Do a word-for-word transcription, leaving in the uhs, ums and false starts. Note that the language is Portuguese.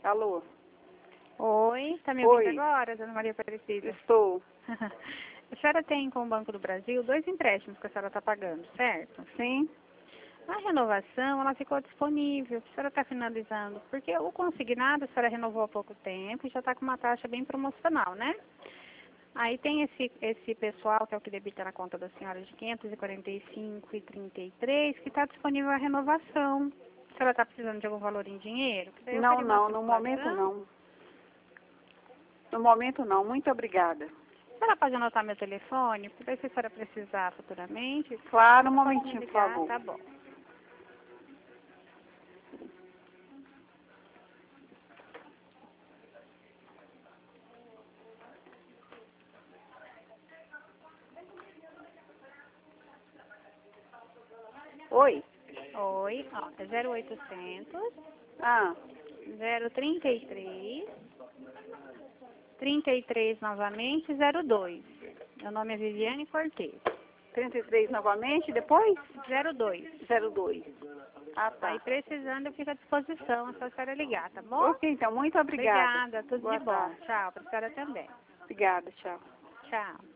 Alô? Oi, está me Oi. ouvindo agora, dona Maria Aparecida? Estou. A senhora tem com o Banco do Brasil dois empréstimos que a senhora está pagando, certo? Sim? A renovação, ela ficou disponível, a senhora está finalizando, porque o consignado a senhora renovou há pouco tempo e já está com uma taxa bem promocional, né? Aí tem esse, esse pessoal, que é o que debita na conta da senhora, de quinhentos e quarenta e cinco reais e trinta e três centavos, que está disponível a renovação. A senhora está precisando de algum valor em dinheiro? Que daí eu Não, faria uma não, no momento simulação. não. No momento não, muito obrigada. A senhora pode anotar meu telefone, porque daí se a senhora precisar futuramente, Claro, um pode me momentinho, por ligar, favor. tá bom. Oi? Oi, ó, é zero oitocentos, Ah, zero trinta e três, trinta e três novamente, zero dois. Meu nome é Viviane Cortez. trinta e três novamente, depois? zero dois. zero dois. Ah, tá. Aí precisando eu fico à disposição, é só a senhora ligar, tá bom? Ok, então, muito obrigada. Obrigada, tudo Boa de bom. tarde. Tchau, para a senhora também. Obrigada, tchau. Tchau.